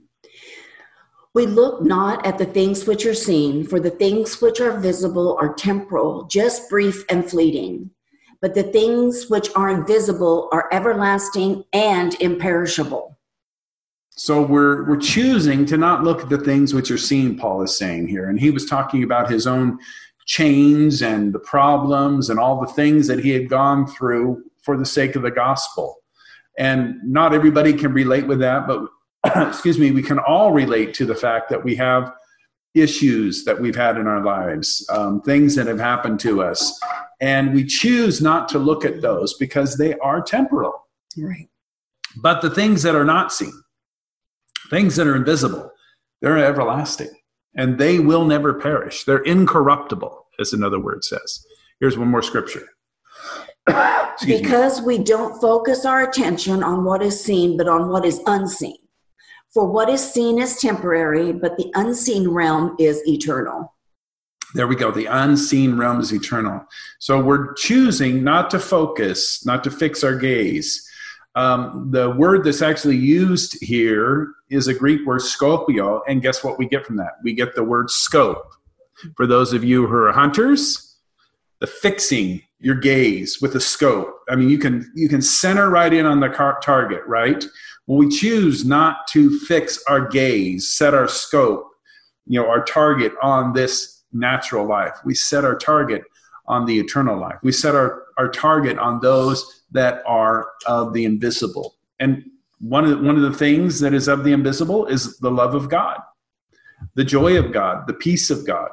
We look not at the things which are seen, for the things which are visible are temporal, just brief and fleeting. But the things which are invisible are everlasting and imperishable. So we're we're choosing to not look at the things which are seen, Paul is saying here. And he was talking about his own chains and the problems and all the things that he had gone through for the sake of the gospel. And not everybody can relate with that, but excuse me, we can all relate to the fact that we have issues that we've had in our lives, um, things that have happened to us. And we choose not to look at those because they are temporal. Right. But the things that are not seen, things that are invisible, they're everlasting. And they will never perish. They're incorruptible, as another word says. Here's one more scripture. Excuse because me. we don't focus our attention on what is seen, but on what is unseen. For what is seen is temporary, but the unseen realm is eternal. There we go. The unseen realm is eternal. So we're choosing not to focus, not to fix our gaze. Um, the word that's actually used here is a Greek word, scopio. And guess what we get from that? We get the word scope. For those of you who are hunters, the fixing your gaze with a scope. I mean, you can you can center right in on the car- target, right? Well, we choose not to fix our gaze, set our scope, you know, our target on this natural life. We set our target on the eternal life. We set our, our target on those that are of the invisible. And one of the, one of the things that is of the invisible is the love of God, the joy of God, the peace of God,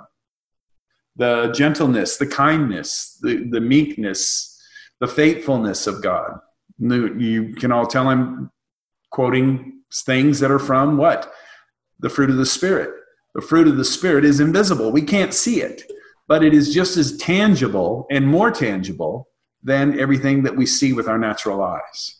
the gentleness, the kindness, the, the meekness, the faithfulness of God. You can all tell him, quoting things that are from what? The fruit of the Spirit. The fruit of the Spirit is invisible. We can't see it, but it is just as tangible and more tangible than everything that we see with our natural eyes.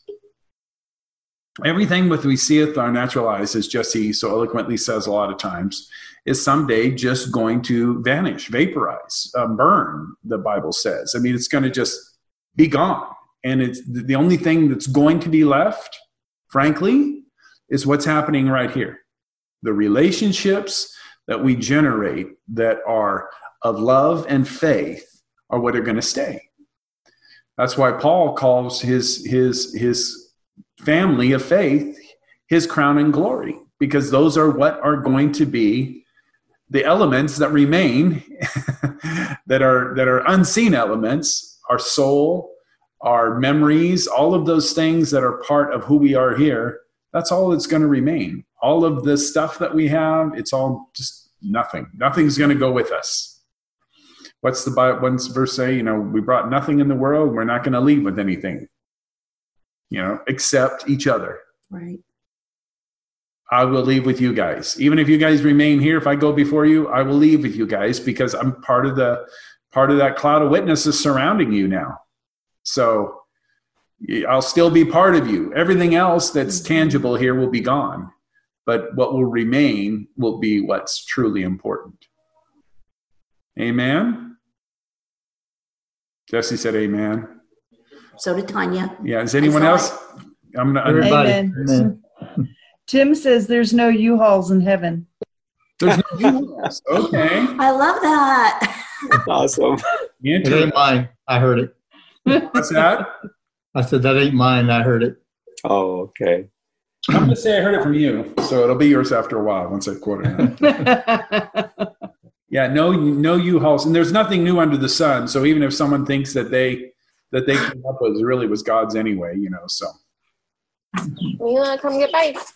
Everything that we see with our natural eyes, as Jesse so eloquently says a lot of times, is someday just going to vanish, vaporize, uh, burn, the Bible says. I mean, it's going to just be gone. And it's the only thing that's going to be left, frankly, is what's happening right here. The relationships that we generate that are of love and faith are what are going to stay. That's why Paul calls his, his, his family of faith his crown and glory, because those are what are going to be the elements that remain that are that are unseen elements, our soul, our memories, all of those things that are part of who we are here. That's all that's going to remain. All of the stuff that we have, it's all just nothing. Nothing's going to go with us. What's the Bible, one verse say? You know, we brought nothing in the world. We're not going to leave with anything, you know, except each other. Right. I will leave with you guys. Even if you guys remain here, if I go before you, I will leave with you guys because I'm part of the part of that cloud of witnesses surrounding you now. So I'll still be part of you. Everything else that's tangible here will be gone. But what will remain will be what's truly important. Amen? Jesse said amen. So did Tanya. Yeah, is anyone I else? saw it. I'm not, Everybody. Amen. Amen. Tim says there's no U-Hauls in heaven. There's no U S. Okay. I love that. Awesome. It ain't mine. I heard it. What's that? I said, that ain't mine. I heard it. Oh, okay. I'm going to say I heard it from you, so it'll be yours after a while once I quote it. Yeah, no, no U-Hauls, and there's nothing new under the sun. So even if someone thinks that they that they came up with really was God's anyway, you know. So You want to come get bites?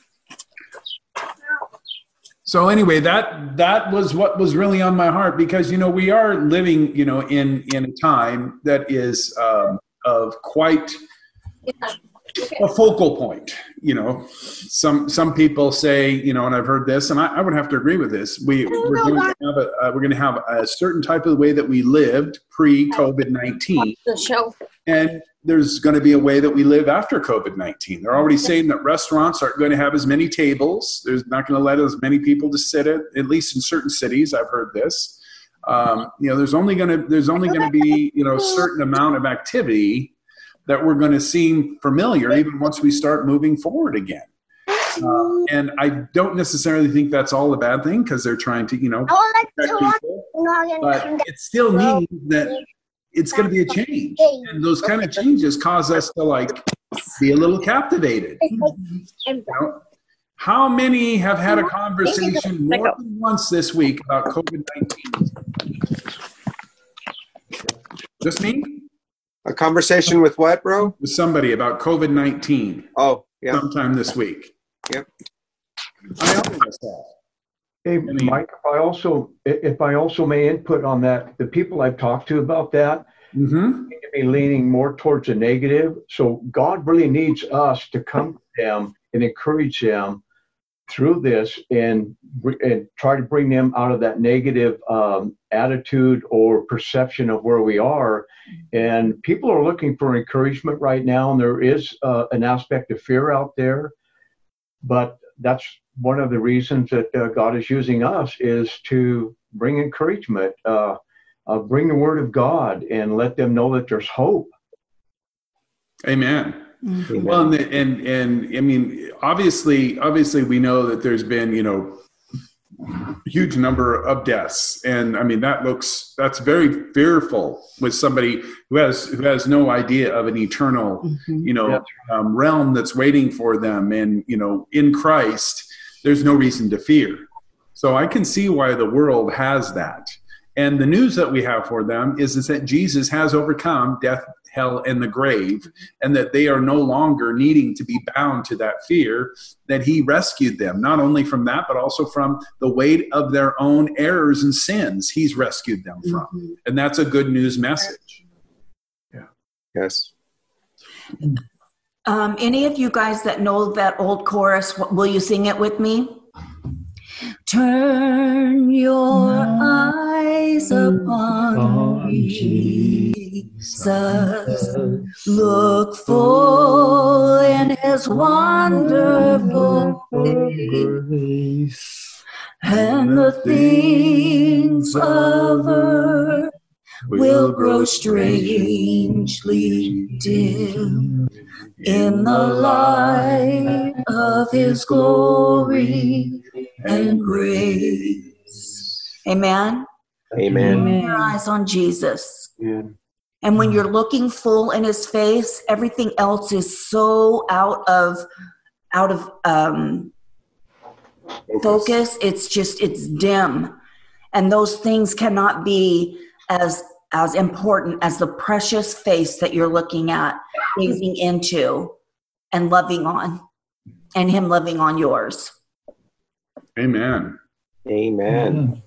so anyway, that that was what was really on my heart because you know we are living you know in in a time that is um, of quite a focal point. You know, some some people say, you know, and I've heard this, and I, I would have to agree with this. We we're going to have a uh, we're going to have a certain type of way that we lived pre-COVID nineteen, The show. and there's going to be a way that we live after COVID nineteen. They're already saying that restaurants aren't going to have as many tables. There's not going to let as many people to sit at, at least in certain cities. I've heard this. um, you know, there's only going to there's only going to be, you know, a certain amount of activity that we're going to seem familiar even once we start moving forward again. Uh, and I don't necessarily think that's all a bad thing because they're trying to, you know, protect people, but it still means that it's going to be a change. And those kind of changes cause us to like be a little captivated. You know? How many have had a conversation more than once this week about COVID nineteen? Just me? A conversation with what, bro? With somebody about COVID nineteen. Oh, yeah. Sometime this week. Yep. I always have. Hey, mean- Mike, if I also, if I also may input on that, the people I've talked to about that Mm-hmm. need to be leaning more towards the negative. So God really needs us to come to them and encourage them through this and, and try to bring them out of that negative um, attitude or perception of where we are. And people are looking for encouragement right now, and there is uh, an aspect of fear out there. But that's one of the reasons that uh, God is using us is to bring encouragement, uh, uh, bring the word of God, and let them know that there's hope. Amen. Amen. Well, and, the, and and I mean, obviously, obviously, we know that there's been, you know, huge number of deaths, and I mean that looks that's very fearful with somebody who has who has no idea of an eternal, Mhm. you know, Yeah. um, realm that's waiting for them, and you know, in Christ, there's no reason to fear. So I can see why the world has that. And the news that we have for them is, is that Jesus has overcome death, hell, and the grave, and that they are no longer needing to be bound to that fear, that he rescued them, not only from that, but also from the weight of their own errors and sins he's rescued them from. Mhm. And that's a good news message. Yes. Um, any of you guys that know that old chorus, w- will you sing it with me? Turn your eyes upon Jesus. Look full in his wonderful face, and the things of earth will grow strangely dim in the light of his glory and grace. Amen. Amen. Keep your eyes on Jesus. Yeah. And when you're looking full in his face, everything else is so out of out of um, focus. It's just it's dim, and those things cannot be as as important as the precious face that you're looking at, gazing into, and loving on, and him loving on yours. Amen. Amen.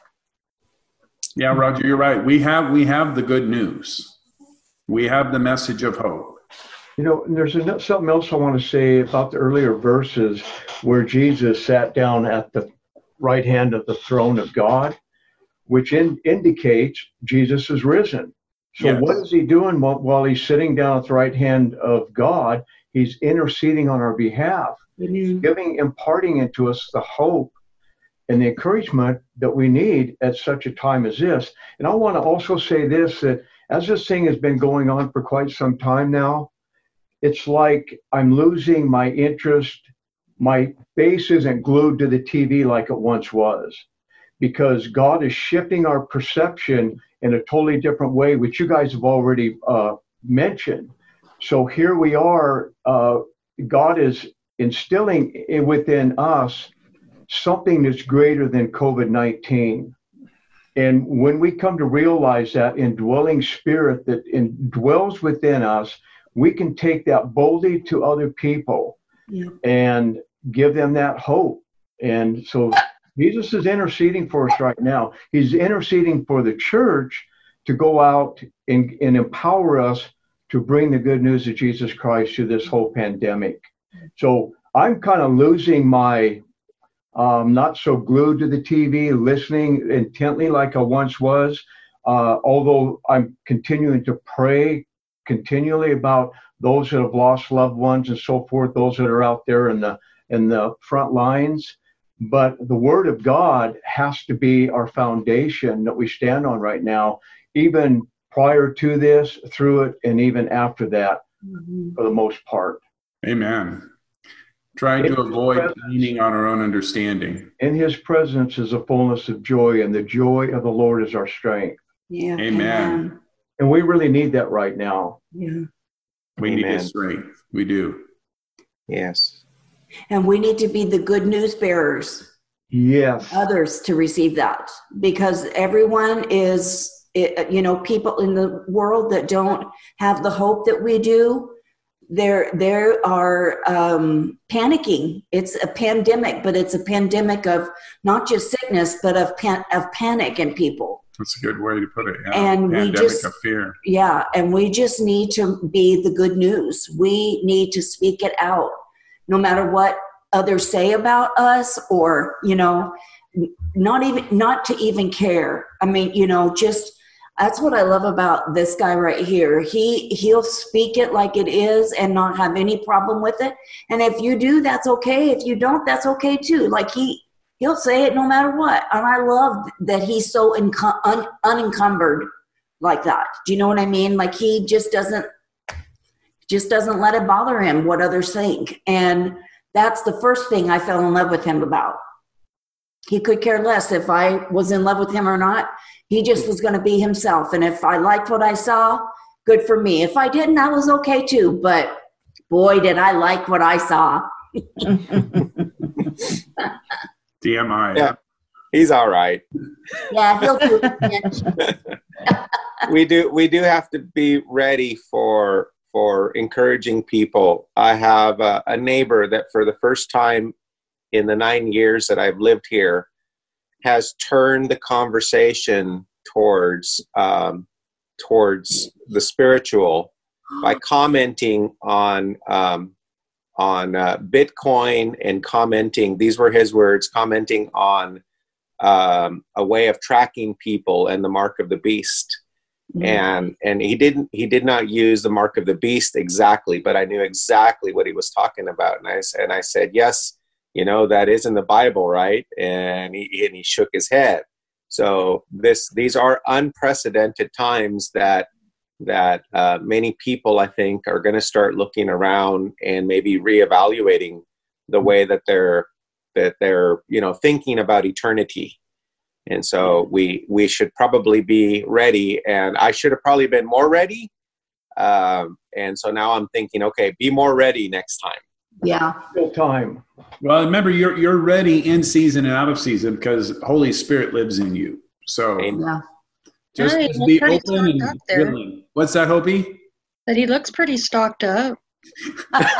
Yeah, Roger, you're right. We have we have the good news. We have the message of hope. You know, and there's ano- something else I want to say about the earlier verses where Jesus sat down at the right hand of the throne of God, which in, indicates Jesus is risen. So Yes. what is he doing while, while he's sitting down at the right hand of God? He's interceding on our behalf, giving, imparting into us the hope and the encouragement that we need at such a time as this. And I want to also say this, that as this thing has been going on for quite some time now, it's like I'm losing my interest. My face isn't glued to the T V like it once was, because God is shifting our perception in a totally different way, which you guys have already uh, mentioned. So here we are, uh, God is instilling i- within us something that's greater than COVID nineteen. And when we come to realize that indwelling spirit that indwells within us, we can take that boldly to other people Yeah. and give them that hope. And so Jesus is interceding for us right now. He's interceding for the church to go out and, and empower us to bring the good news of Jesus Christ through this whole pandemic. So I'm kind of losing my, um, not so glued to the T V, listening intently like I once was, uh, although I'm continuing to pray continually about those that have lost loved ones and so forth, those that are out there in the in the front lines. But the Word of God has to be our foundation that we stand on right now, even prior to this, through it, and even after that, mm-hmm. for the most part. Amen. Trying to avoid presence, leaning on our own understanding. In His presence is a fullness of joy, and the joy of the Lord is our strength. Yeah. Amen. Amen. And we really need that right now. Yeah. We Amen. need His strength. We do. Yes. And we need to be the good news bearers. Yes. Others to receive that, because everyone is, you know, people in the world that don't have the hope that we do. There, there are um, panicking. It's a pandemic, but it's a pandemic of not just sickness, but of pan- of panic in people. That's a good way to put it. Yeah. And pandemic we just, of fear. Yeah, and we just need to be the good news. We need to speak it out, no matter what others say about us, or you know, not even not to even care. I mean, you know, just. That's what I love about this guy right here. He, he'll speak it like it is and not have any problem with it. And if you do, that's okay. If you don't, that's okay too. Like he, he'll say it no matter what. And I love that he's so inco- un- unencumbered like that. Do you know what I mean? Like he just doesn't, just doesn't let it bother him what others think. And that's the first thing I fell in love with him about. He could care less if I was in love with him or not. He just was going to be himself. And if I liked what I saw, good for me. If I didn't, I was okay too. But boy, did I like what I saw. D M I. Yeah, he's all right. Yeah, he'll do it. we do we do have to be ready for for encouraging people. I have a, a neighbor that for the first time in the nine years that I've lived here has turned the conversation towards um, towards the spiritual by commenting on um, on uh, Bitcoin and commenting. These were his words, commenting on um, a way of tracking people and the mark of the beast. Mm-hmm. And and he didn't he did not use the mark of the beast exactly, but I knew exactly what he was talking about. And I and I said, yes. You know, that is in the Bible, right? And he, and he shook his head. So this, these are unprecedented times that that uh, many people, I think, are going to start looking around and maybe reevaluating the way that they're that they're you know thinking about eternity. And so we we should probably be ready. And I should have probably been more ready. Um, and so now I'm thinking, okay, be more ready next time. Yeah. Still time. Well, remember, you're you're ready in season and out of season because Holy Spirit lives in you. So yeah. just, Hey, just be pretty open and stocked up there. willing. What's that, Hopi? But he looks pretty stocked up. I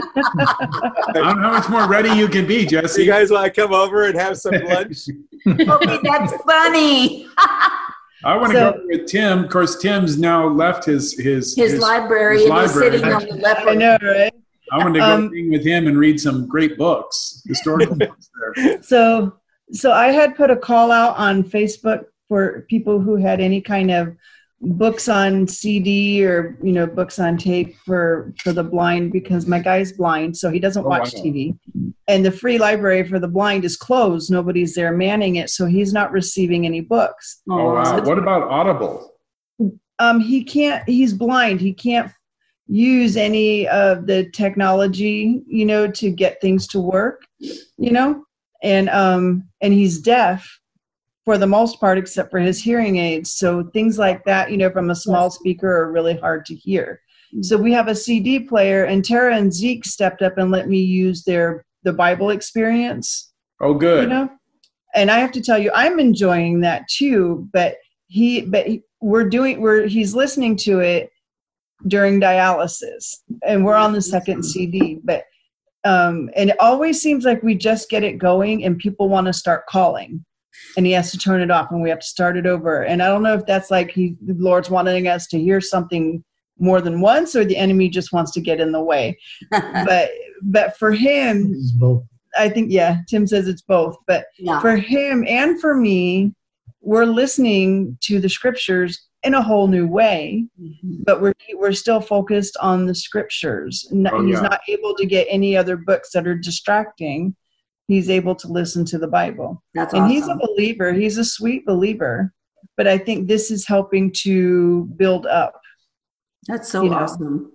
don't know how much more ready you can be, Jesse. You guys want to come over and have some lunch? Okay, that's funny. I want to So- go with Tim. Of course, Tim's now left his his His, library his and he's library. sitting on the left. I know, right? I want to go Um, hang with him and read some great books, historical books there. So, so I had put a call out on Facebook for people who had any kind of books on C D or, you know, books on tape for, for the blind, because my guy's blind, so he doesn't Oh, watch wow. T V. And the free library for the blind is closed. Nobody's there manning it, so he's not receiving any books. Oh, wow. What about Audible? Um, he can't, he's blind. He can't use any of the technology, you know, to get things to work, you know, and, um, and he's deaf for the most part, except for his hearing aids. So things like that, you know, from a small speaker are really hard to hear. So we have a C D player, and Tara and Zeke stepped up and let me use their, the Bible Experience. Oh, good. You know, and I have to tell you, I'm enjoying that too, but he, but he, we're doing, we're, he's listening to it during dialysis, and we're on the second C D, but, um, and it always seems like we just get it going and people want to start calling, and he has to turn it off and we have to start it over. And I don't know if that's like he, the Lord's wanting us to hear something more than once, or the enemy just wants to get in the way. but, but for him, It's both. I think, yeah, Tim says it's both, but Yeah. for him and for me, we're listening to the scriptures in a whole new way, but we're we're still focused on the scriptures. N- Oh, He's yeah. not able to get any other books that are distracting. he's able to listen to the Bible. That's and awesome. he's a believer. He's a sweet believer. But I think this is helping to build up. That's so you know. awesome.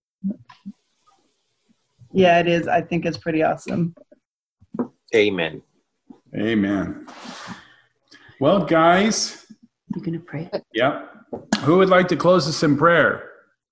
Yeah, it is. I think it's pretty awesome. Amen. Amen. Well, guys. I'm going to pray. Yep. Who would like to close us in prayer?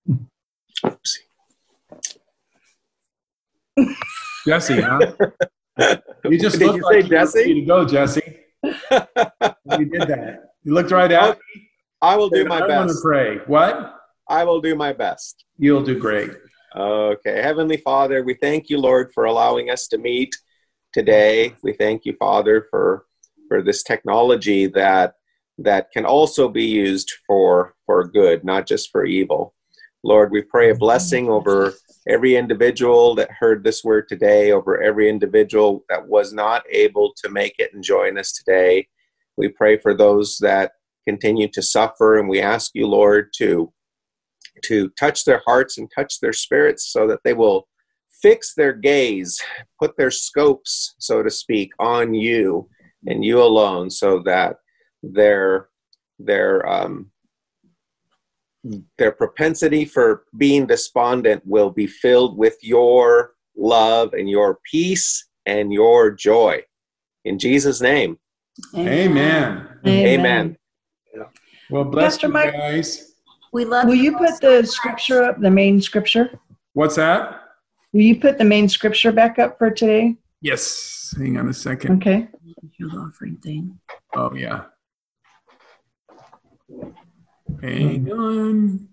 Jesse, huh? You just Did looked you like say you were Jesse? ready to go, Jesse. You did that. You looked right at me. I will do my I want to best. pray. What? I will do my best. You'll do great. Okay. Heavenly Father, we thank you, Lord, for allowing us to meet today. We thank you, Father, for for this technology that that can also be used for for good, not just for evil. Lord, we pray a blessing over every individual that heard this word today, over every individual that was not able to make it and join us today. We pray for those that continue to suffer, and we ask you, Lord, to to touch their hearts and touch their spirits so that they will fix their gaze, put their scopes, so to speak, on you and you alone, so that their their um, their propensity for being despondent will be filled with your love and your peace and your joy. In Jesus' name. Amen. Amen. Amen. Well, bless Pastor you Mike- guys. We love Will you put the scripture up, the main scripture? What's that? Will you put the main scripture back up for today? Yes. Hang on a second. Okay. your offering thing. Oh, yeah. Hang on.